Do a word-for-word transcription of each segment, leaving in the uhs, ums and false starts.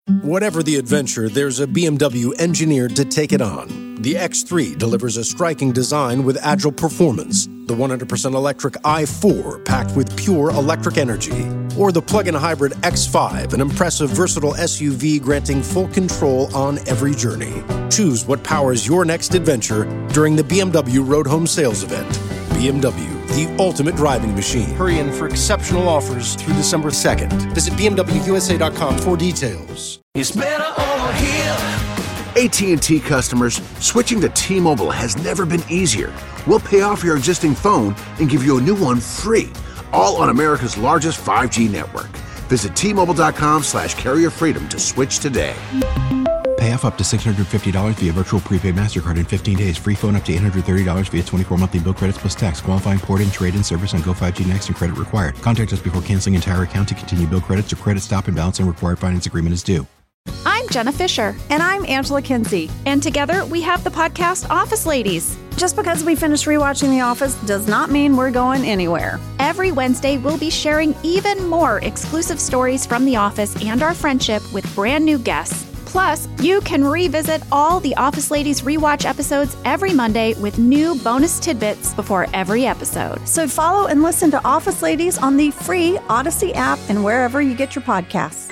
Whatever the adventure, there's a B M W engineered to take it on. The X three delivers a striking design with agile performance. The one hundred percent electric i four, packed with pure electric energy. Or the plug-in hybrid X five, an impressive, versatile S U V granting full control on every journey. Choose what powers your next adventure during the B M W Road Home Sales Event. B M W, the ultimate driving machine. Hurry in for exceptional offers through December second. Visit B M W U S A dot com for details. It's better over here. A T and T customers, switching to T-Mobile has never been easier. We'll pay off your existing phone and give you a new one free, all on America's largest five G network. Visit T Mobile dot com slash carrier freedom to switch today. Pay off up to six hundred fifty dollars via virtual prepaid MasterCard in fifteen days. Free phone up to eight hundred thirty dollars via twenty-four monthly bill credits plus tax. Qualifying port-in, trade-in service on Go five G Next and credit required. Contact us before canceling entire account to continue bill credits or credit stop and balance and required finance agreement is due. I'm Jenna Fisher. And I'm Angela Kinsey. And together we have the podcast Office Ladies. Just because we finished rewatching The Office does not mean we're going anywhere. Every Wednesday, we'll be sharing even more exclusive stories from The Office and our friendship with brand new guests. Plus, you can revisit all the Office Ladies rewatch episodes every Monday with new bonus tidbits before every episode. So follow and listen to Office Ladies on the free Odyssey app and wherever you get your podcasts.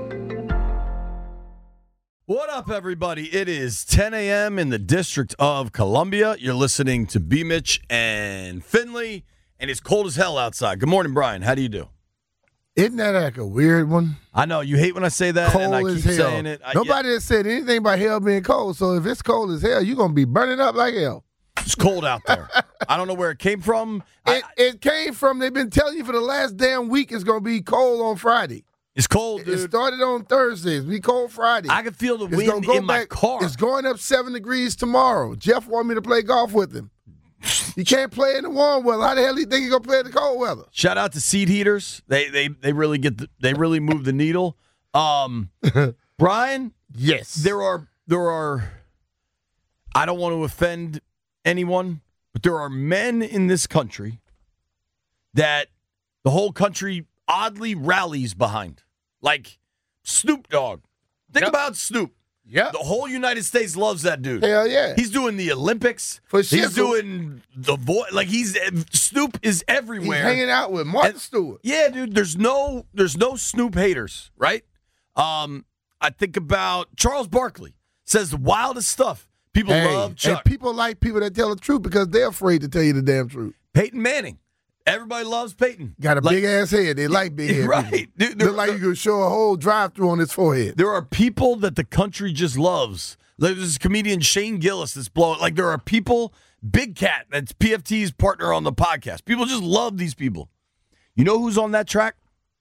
What up, everybody? It is ten a.m. in the District of Columbia. You're listening to B. Mitch and Finley, and it's cold as hell outside. Good morning, Brian. How do you do? Isn't that like a weird one? I know. You hate when I say that, cold and I keep as hell. saying it. I, Nobody yeah. has said anything about hell being cold, so if it's cold as hell, you're going to be burning up like hell. It's cold out there. I don't know where it came from. It, I, it came from, they've been telling you for the last damn week it's going to be cold on Friday. It's cold, dude. It started on Thursdays. It's be cold Friday. I can feel the it's wind go in my back. car. It's going up seven degrees tomorrow. Jeff wanted me to play golf with him. You can't play in the warm weather. How the hell do you think you're going to play in the cold weather? Shout out to seat heaters. They they they really get the, they really move the needle. Um, Brian, yes, there are there are. I don't want to offend anyone, but there are men in this country that the whole country oddly rallies behind, like Snoop Dogg. Think yep. about Snoop. Yeah, the whole United States loves that dude. Hell yeah, he's doing the Olympics. For sure. He's doing the voice. Like he's Snoop is everywhere. He's hanging out with Martha and, Stewart. Yeah, dude. There's no there's no Snoop haters, right? Um, I think about Charles Barkley says the wildest stuff. People hey, love Chuck. And people like people that tell the truth because they're afraid to tell you the damn truth. Peyton Manning. Everybody loves Peyton. Got a like, big ass head. They like big head. Right. Dude, Look like you could show a whole drive through on his forehead. There are people that the country just loves. Like there's this comedian Shane Gillis that's blowing. Like there are people, Big Cat, that's P F T's partner on the podcast. People just love these people. You know who's on that track?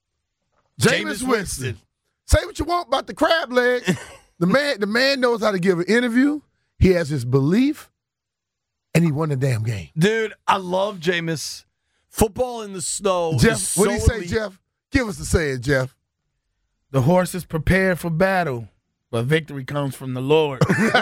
Jameis Winston. Winston. Say what you want about the crab leg. the man, the man knows how to give an interview. He has his belief, and he won the damn game. Dude, I love Jameis. Football in the snow. Jeff, is what do you so say, elite. Jeff? Give us the saying, Jeff. The horse is prepared for battle, but victory comes from the Lord. Like,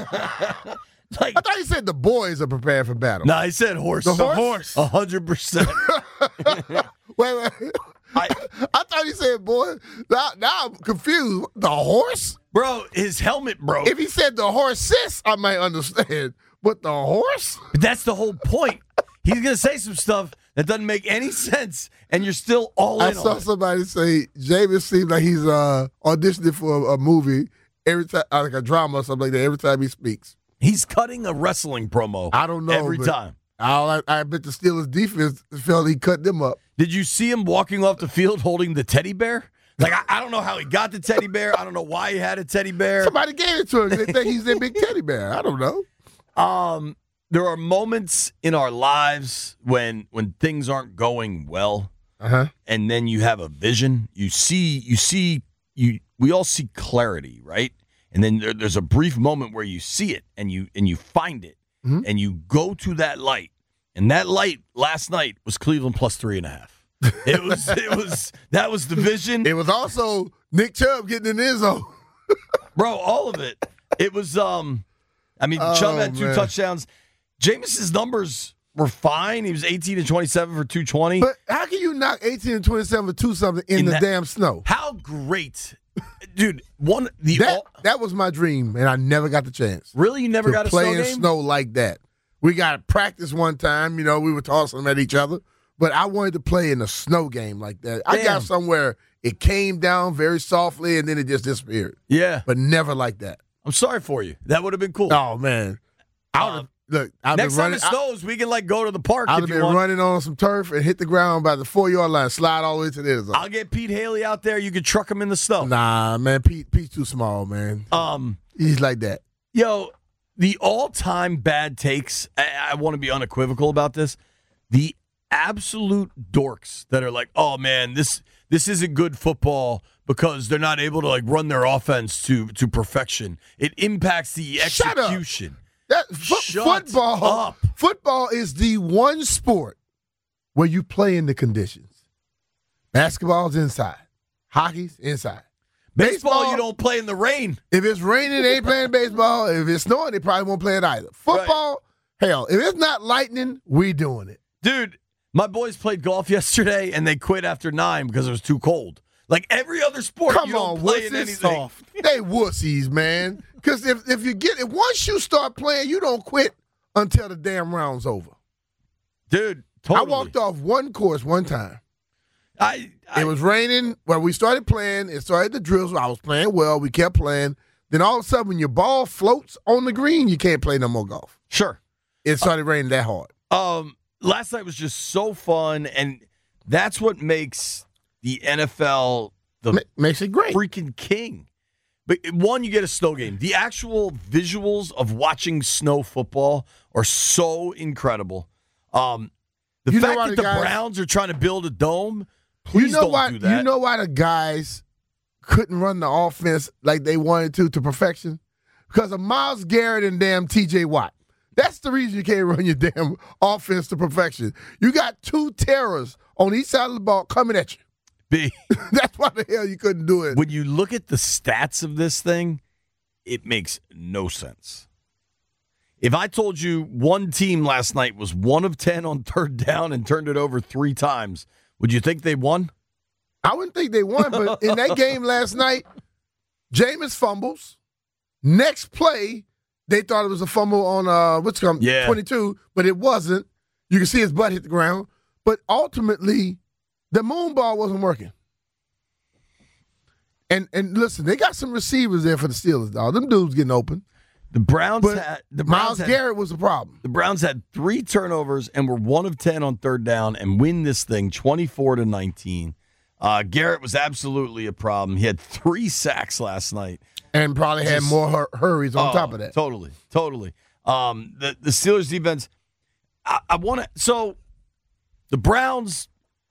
I thought he said the boys are prepared for battle. No, nah, he said horse. The, the horse? A hundred percent. Wait, wait. I, I thought he said boy. Now, now I'm confused. The horse? Bro, his helmet broke. If he said the horses, I might understand. But the horse? But that's the whole point. He's going to say some stuff that doesn't make any sense, and you're still all I in saw on it. somebody say Jameis seems like he's uh, auditioning for a, a movie every time, like a drama or something like that, every time he speaks. He's cutting a wrestling promo. I don't know. Every time. I, I bet the Steelers defense felt he cut them up. Did you see him walking off the field holding the teddy bear? Like, I, I don't know how he got the teddy bear. I don't know why he had a teddy bear. Somebody gave it to him. They think he's their big teddy bear. I don't know. Um, there are moments in our lives when when things aren't going well, uh-huh. and then you have a vision. You see, you see, you. We all see clarity, right? And then there, there's a brief moment where you see it, and you and you find it, mm-hmm. and you go to that light. And that light last night was Cleveland plus three and a half. It was, it was, that was the vision. It was also Nick Chubb getting in the end zone. Bro, all of it. It was, um, I mean, oh, Chubb had two man. touchdowns. Jameis's numbers were fine. He was eighteen and twenty-seven for two twenty. But how can you knock eighteen and twenty-seven for two something in, in the that, damn snow? How great Dude, one the that, all, that was my dream, and I never got the chance. Really? You never to got a play snow in game? snow like that. We got to practice one time. You know, we were tossing them at each other. But I wanted to play in a snow game like that. I Damn. got somewhere it came down very softly, and then it just disappeared. Yeah. But never like that. I'm sorry for you. That would have been cool. Oh, man. I would have. Um, Look, I've Next been running, time it snows, we can like go to the park. I'd if have you been want. running on some turf and hit the ground by the four-yard line, slide all the way to the end zone. I'll get Pete Haley out there. You can truck him in the snow. Nah, man, Pete, Pete's too small, man. Um, He's like that. Yo, the all-time bad takes, I, I want to be unequivocal about this. The absolute dorks that are like, oh, man, this this isn't good football because they're not able to like run their offense to, to perfection. It impacts the Shut up. execution. That fo- Shut football, up. football is the one sport where you play in the conditions. Basketball's inside. Hockey's inside. Baseball, Baseball, you don't play in the rain. If it's raining, they ain't playing baseball. If it's snowing, they probably won't play it either. Football, hell, if it's not lightning, we doing it. Dude, my boys played golf yesterday, and they quit after nine because it was too cold. Like every other sport, Come you don't on, play in wussies. anything. They wussies, man. Because if, if you get it, once you start playing, you don't quit until the damn round's over. Dude, totally. I walked off one course one time. I, I It was raining. When we started playing, it started the drills. I was playing well. We kept playing. Then all of a sudden, when your ball floats on the green, you can't play no more golf. Sure. It started raining that hard. Um, last night was just so fun, and that's what makes the N F L the Ma- makes it great. freaking king. But one, you get a snow game. The actual visuals of watching snow football are so incredible. Um, the You know fact why that the the guys- Browns are trying to build a dome, please you know don't why? do that. You know why the guys couldn't run the offense like they wanted to to perfection? Because of Myles Garrett and damn T J Watt. That's the reason you can't run your damn offense to perfection. You got two terrors on each side of the ball coming at you. B, That's why the hell you couldn't do it. when you look at the stats of this thing, it makes no sense. If I told you one team last night was one of ten on third down and turned it over three times, would you think they won? I wouldn't think they won, but in that game last night, Jameis fumbles. Next play, they thought it was a fumble on uh, what's come Yeah. twenty-two, but it wasn't. You can see his butt hit the ground. But ultimately, the moon ball wasn't working. And and listen, they got some receivers there for the Steelers, dog. Them dudes getting open. The Browns But had the Browns Myles had, Garrett was the problem. the Browns had three turnovers and were one of ten on third down and win this thing twenty-four to nineteen. Uh, Garrett was absolutely a problem. He had three sacks last night. And probably had Just- more hur- hurries on Oh, top of that. Totally, totally. Um, the the Steelers defense. I, I want to. So the Browns,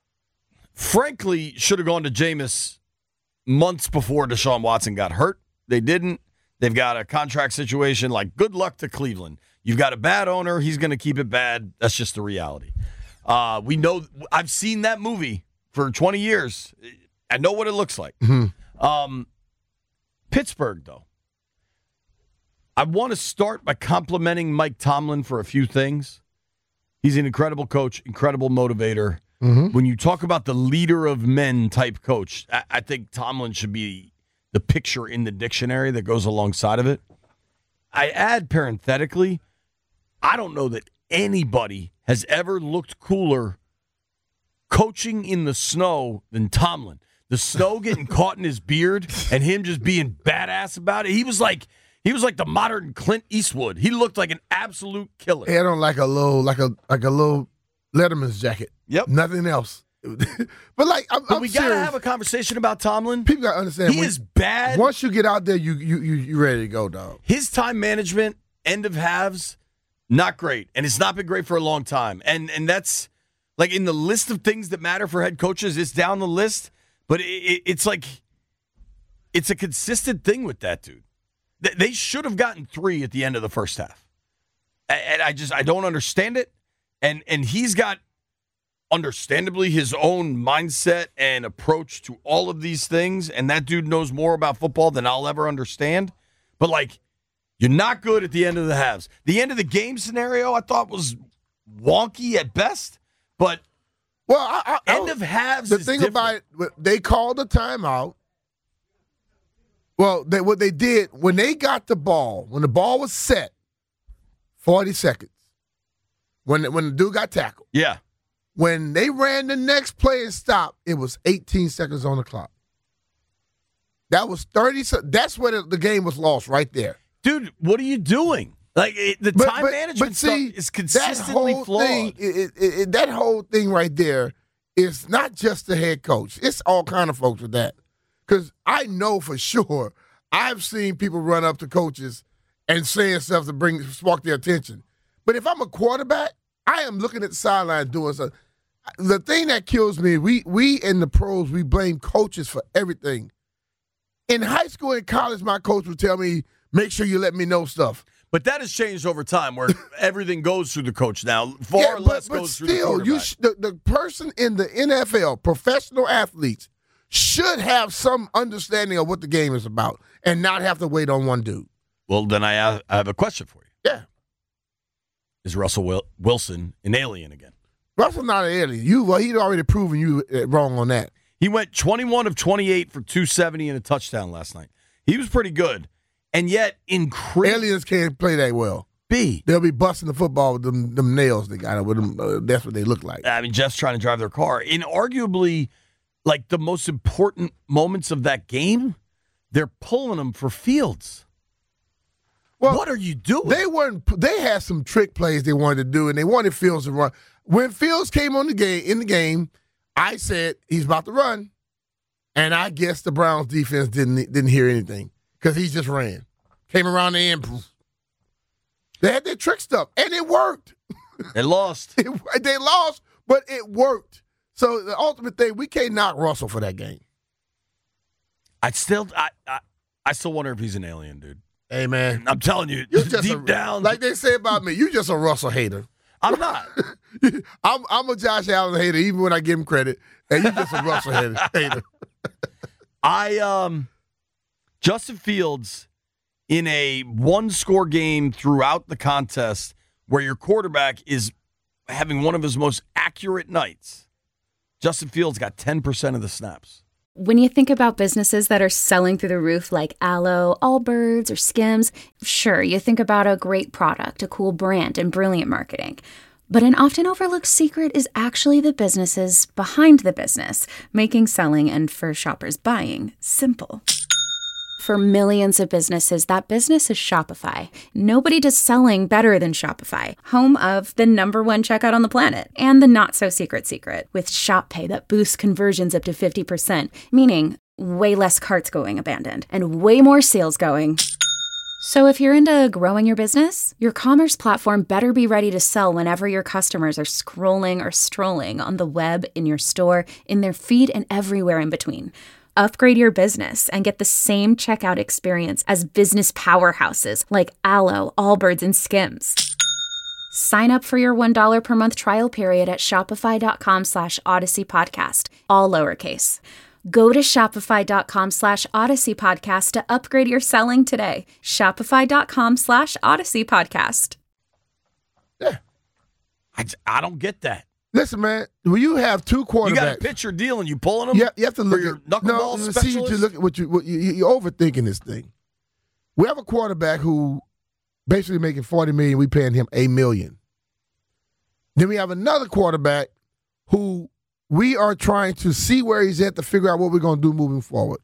frankly, should have gone to Jameis months before Deshaun Watson got hurt. They didn't. They've got a contract situation. Like, good luck to Cleveland. You've got a bad owner. He's going to keep it bad. That's just the reality. Uh, we know. I've seen that movie for twenty years. I know what it looks like. Mm-hmm. Um, Pittsburgh, though. I want to start by complimenting Mike Tomlin for a few things. He's an incredible coach, incredible motivator. Mm-hmm. When you talk about the leader of men type coach, I, I think Tomlin should be the picture in the dictionary that goes alongside of it. I add parenthetically, I don't know that anybody has ever looked cooler coaching in the snow than Tomlin. The snow getting caught in his beard and him just being badass about it. He was like he was like the modern Clint Eastwood. He looked like an absolute killer. He had on like a little, like a like a little Letterman's jacket. Yep. Nothing else. But like, I'm, But I'm we serious. gotta have a conversation about Tomlin. People gotta understand. He when- is bad. Once you get out there, you you you you ready to go, dog. His time management, end of halves, not great, and it's not been great for a long time. And and that's like in the list of things that matter for head coaches. It's down the list, but it, it, it's like it's a consistent thing with that dude. They, they should have gotten three at the end of the first half, and I just I don't understand it. And and he's got understandably his own mindset and approach to all of these things, and that dude knows more about football than I'll ever understand. But like, you're not good at the end of the halves. The end of the game scenario I thought was wonky at best, but Well, I, I, end I, of halves the is thing different. about it, they called a timeout, Well, they, what they did, when they got the ball, when the ball was set, forty seconds. When, when the dude got tackled. Yeah. When they ran the next play and stopped, it was eighteen seconds on the clock. That was thirty. That's where the, the game was lost right there. Dude, what are you doing? Like, it, the But- time but- management but see, stuff is that consistently whole flawed. thing, it, it, it, that whole thing right there is not just the head coach. It's all kind of folks with that. Because I know for sure I've seen people run up to coaches and saying stuff to bring spark their attention. But if I'm a quarterback, I am looking at the sideline doing something. The thing that kills me, we we in the pros, we blame coaches for everything. In high school and college, my coach would tell me, make sure you let me know stuff. But that has changed over time where everything goes through the coach now. Far Yeah, but, less but goes through the still, quarterback. you sh- the, the person in the N F L, professional athletes, should have some understanding of what the game is about and not have to wait on one dude. Well, then I have, I have a question for you. Yeah. Is Russell Wil- Wilson an alien again? Russell's not an alien. You, well, he'd already proven you uh, wrong on that. He went twenty-one of twenty-eight for two seventy and a touchdown last night. He was pretty good. And yet, incredible. Aliens can't play that well. B. They'll be busting the football with them, them nails they got with them. Uh, that's what they look like. I mean, Jeff's trying to drive their car. In arguably, like, the most important moments of that game, they're pulling them for Fields. Well, what are you doing? They weren't. They had some trick plays they wanted to do, and they wanted Fields to run. When Fields came on the game in the game, I said he's about to run, and I guess the Browns defense didn't didn't hear anything because he just ran, came around the end. Poof. They had their trick stuff, and it worked. They lost. It, they lost, but it worked. So the ultimate thing, we can't knock Russell for that game. I still, I, I, I still wonder if he's an alien, dude. Hey man, I'm telling you, you're just deep a, down, like they say about me, you just a Russell hater. I'm not. I'm I'm a Josh Allen hater, even when I give him credit, and you just a Russell hater. hater. I um, Justin Fields in a one-score game throughout the contest, where your quarterback is having one of his most accurate nights. Justin Fields got ten percent of the snaps. When you think about businesses that are selling through the roof like Aloe, Allbirds, or Skims, sure, you think about a great product, a cool brand, and brilliant marketing. But an often overlooked secret is actually the businesses behind the business, making selling and for shoppers buying simple. For millions of businesses, that business is Shopify. Nobody does selling better than Shopify, home of the number one checkout on the planet and the not-so-secret secret with Shop Pay that boosts conversions up to fifty percent, meaning way less carts going abandoned and way more sales going. So if you're into growing your business, your commerce platform better be ready to sell whenever your customers are scrolling or strolling on the web, in your store, in their feed, and everywhere in between. Upgrade your business and get the same checkout experience as business powerhouses like Aloe, Allbirds, and Skims. Sign up for your one dollar per month trial period at shopify.com slash Odyssey Podcast, all lowercase. Go to shopify.com slash Odyssey Podcast to upgrade your selling today. Shopify.com slash Odyssey Podcast. Yeah. I, I don't get that. Listen, man, when you have two quarterbacks, You got a pitcher deal and you pulling them? Yeah, you have to look for your at knuckleball no, specialist? see what you look at what you what you you're overthinking this thing. We have a quarterback who basically making forty million. We paying him a million. Then we have another quarterback who we are trying to see where he's at to figure out what we're going to do moving forward.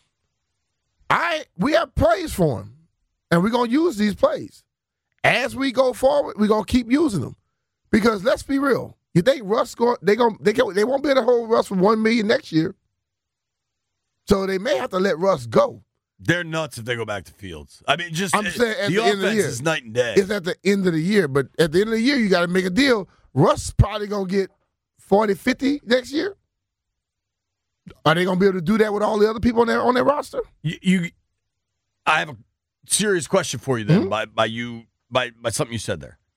I we have plays for him, and we're going to use these plays as we go forward. We're going to keep using them because let's be real. You think Russ going? They going? They can, They won't be able to hold Russ for one million next year. So they may have to let Russ go. They're nuts if they go back to Fields. I mean, just I'm saying at the, the, offense end of the year is night and day. It's at the end of the year, but at the end of the year, you got to make a deal. Russ probably gonna get forty, fifty next year. Are they gonna be able to do that with all the other people on their on their roster? You, you I have a serious question for you then Mm-hmm. by by you by by something you said there.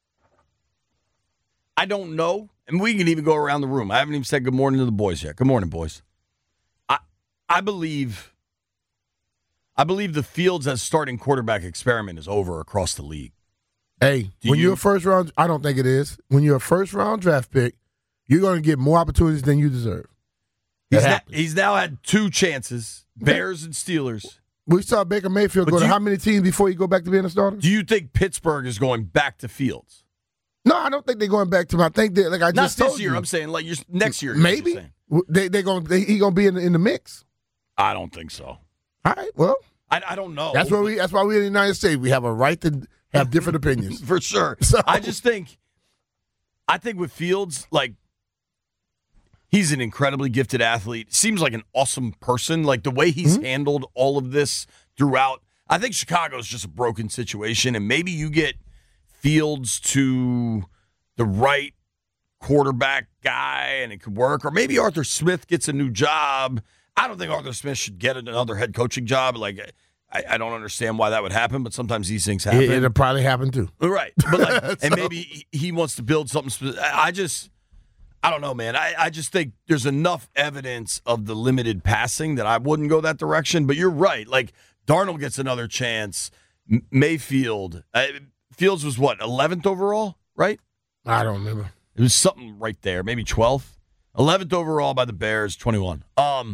I don't know, and we can even go around the room. I haven't even said good morning to the boys yet. Good morning, boys. I I believe I believe the Fields as starting quarterback experiment is over across the league. Hey, Do when you- you're a first round, I don't think it is. When you're a first round draft pick, you're gonna get more opportunities than you deserve. He's, That na- happens. he's now had two chances, Bears and Steelers. We saw Baker Mayfield But go do to you- how many teams before he go back to being a starter? Do you think Pittsburgh is going back to Fields? No, I don't think they're going back to him. I think that, like I Not just this told year. you, I'm saying like you're, next year. you're maybe saying. they they going they, he going to be in the, in the mix. I don't think so. All right, well, I, I don't know. that's why we that's why we in the United States we have a right to have different opinions. For sure. So- I just think, I think with Fields, like, he's an incredibly gifted athlete. Seems like an awesome person. Like, the way he's Mm-hmm. handled all of this throughout. I think Chicago's just a broken situation, and maybe you get Fields to the right quarterback guy, and it could work. Or maybe Arthur Smith gets a new job. I don't think Arthur Smith should get another head coaching job. Like, I, I don't understand why that would happen, but sometimes these things happen. It, it'll probably happen too. Right. But like, So- and maybe he- he wants to build something specific. I I just, I don't know, man. I, I just think there's enough evidence of the limited passing that I wouldn't go that direction. But you're right. Like, Darnold gets another chance. M- Mayfield. Uh, Fields was what, eleventh overall, right? I don't remember. It was something right there, maybe twelfth. eleventh overall by the Bears, twenty-one. Um,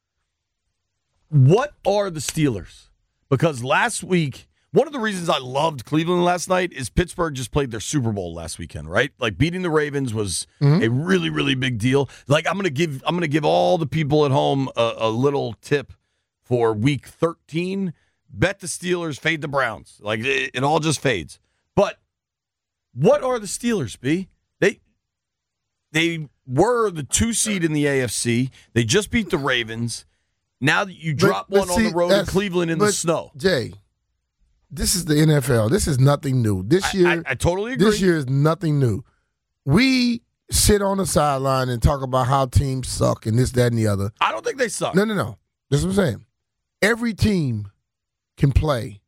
what are the Steelers? Because last week, one of the reasons I loved Cleveland last night is Pittsburgh just played their Super Bowl last weekend, right? Like beating the Ravens was a really, really big deal. Like I'm gonna give I'm gonna give all the people at home a, a little tip for week thirteen. Bet the Steelers, fade the Browns. Like it, it all just fades. But what are the Steelers, B? They they were the two seed in the A F C. They just beat the Ravens. Now that you drop But- but one on see, the road in that's- Cleveland in the but, snow. Jay, this is the N F L. This is nothing new. This I- year, I, I totally agree. this year is nothing new. We sit on the sideline and talk about how teams suck and this, that, and the other. I don't think they suck. No, no, no. This is what I'm saying. Every team can play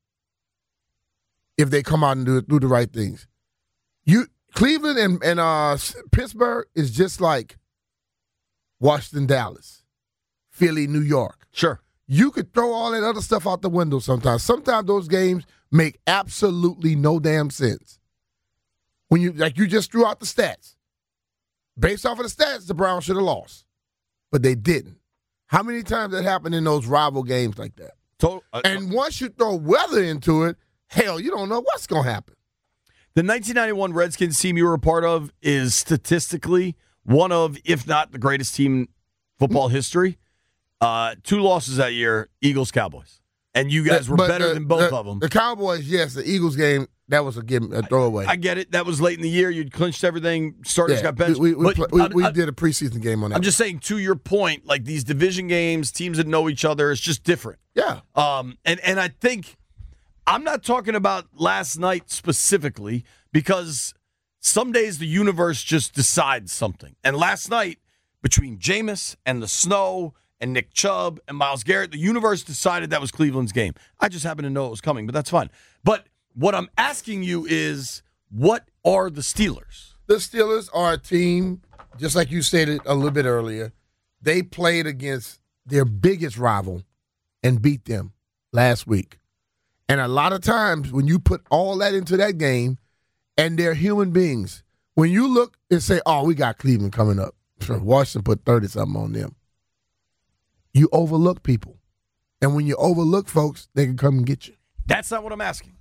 if they come out and do, do the right things. You Cleveland and, and uh, Pittsburgh is just like Washington, Dallas, Philly, New York. Sure. You could throw all that other stuff out the window sometimes. Sometimes those games make absolutely no damn sense. When you like you just threw out the stats. Based off of the stats, the Browns should have lost. But they didn't. How many times that happened in those rival games like that? Total, uh, And once you throw weather into it, hell, you don't know what's going to happen. the nineteen ninety-one Redskins team you were a part of is statistically one of, if not the greatest team in football history. Uh, two losses that year, Eagles, Cowboys. And you guys were But better the- than both the- of them. The Cowboys, yes. The Eagles game, that was a, give, a throwaway. I get it. That was late in the year. You'd clinched everything. Starters yeah, got benched. we, we, But pla- we, I'm- we I'm- did a preseason game on that. I'm just saying, to your point, like these division games, teams that know each other, it's just different. Yeah. Um, and, and I think I'm not talking about last night specifically because some days the universe just decides something. And last night, between Jameis and the snow and Nick Chubb and Myles Garrett, the universe decided that was Cleveland's game. I just happened to know it was coming, but that's fine. But what I'm asking you is, what are the Steelers? The Steelers are a team, just like you stated a little bit earlier, they played against their biggest rival and beat them last week. And a lot of times when you put all that into that game, and they're human beings, when you look and say, oh, we got Cleveland coming up, Washington put thirty-something on them, you overlook people. And when you overlook folks, they can come and get you. That's not what I'm asking.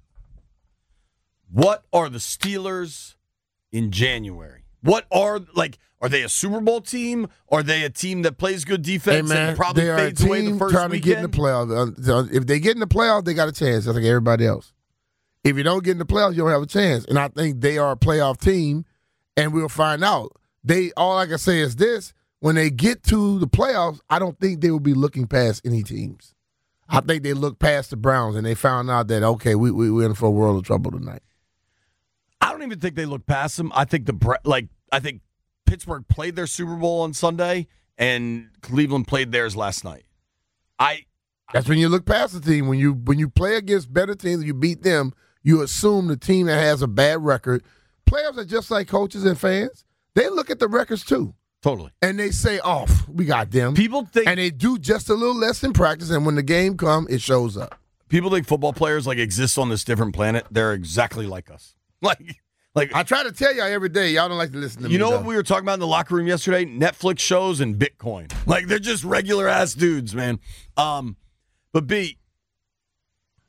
What are the Steelers in January? What are, like, are they a Super Bowl team? Are they a team that plays good defense Hey, man, and probably they are fades a away the team first trying weekend? to get in the playoffs. Uh, If they get in the playoffs, they got a chance, just like everybody else. If you don't get in the playoffs, you don't have a chance. And I think they are a playoff team, and we'll find out. They all I can say is this: when they get to the playoffs, I don't think they will be looking past any teams. I think they looked past the Browns and they found out that okay, we we we're in for a world of trouble tonight. I don't even think they look past them. I think the Bra- like I think Pittsburgh played their Super Bowl on Sunday and Cleveland played theirs last night. I That's when you look past the team. When you when you play against better teams, you beat them. You assume the team that has a bad record. Players are just like coaches and fans. They look at the records too. Totally. And they say, oh, we got them. People think And they do just a little less in practice, and when the game comes, it shows up. people think football players like exist on this different planet. They're exactly like us. Like like I try to tell y'all every day, y'all don't like to listen to me. you know though. what we were talking about in the locker room yesterday? Netflix shows and Bitcoin. Like they're just regular ass dudes, man. Um, but B,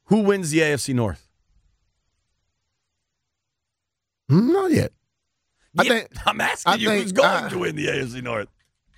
Who wins the A F C North? Not yet. I Yeah, think, I'm asking I you think, who's going uh, to win the A F C North.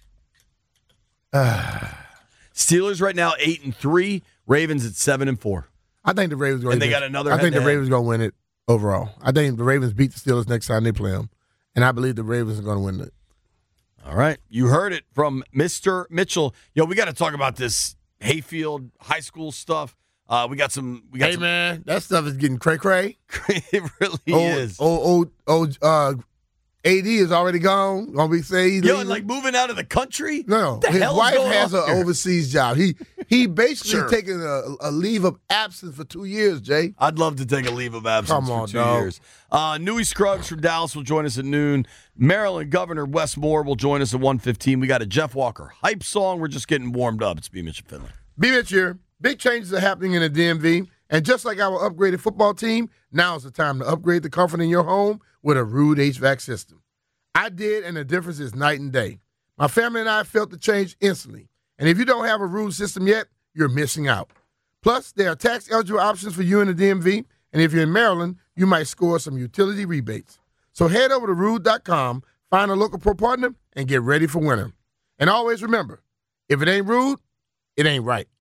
Uh, Steelers right now eight and three. Ravens at seven and four. I think the Ravens going And they got another I think the head-to-head. Ravens going to win it overall. I think the Ravens beat the Steelers next time they play them, and I believe the Ravens are going to win it. All right, you heard it from Mister Mitchell. Yo, we got to talk about this Hayfield high school stuff. Uh, we got some. We got Hey some, man, that stuff is getting cray cray. it really Old, is. old, old, old uh, A D is already gone. Gonna be say he's Yo, leaving. and like moving out of the country. No, no. What the His hell's wife going has on an here? overseas job. He he basically Sure. taken a, a leave of absence for two years, Jay. I'd love to take a leave of absence Come on, for two dog. years. Uh, Newey Scruggs from Dallas will join us at noon. Maryland Governor Wes Moore will join us at one fifteen. We got a Jeff Walker hype song. We're just getting warmed up. It's B. Mitch and Finley. B. Mitch here. Big changes are happening in the D M V. And just like our upgraded football team, now is the time to upgrade the comfort in your home with a Rude H V A C system. I did, and the difference is night and day. My family and I felt the change instantly. And if you don't have a Rude system yet, you're missing out. Plus, there are tax-eligible options for you in the D M V. And if you're in Maryland, you might score some utility rebates. So head over to rude dot com, find a local pro partner, and get ready for winter. And always remember, if it ain't rude, it ain't right.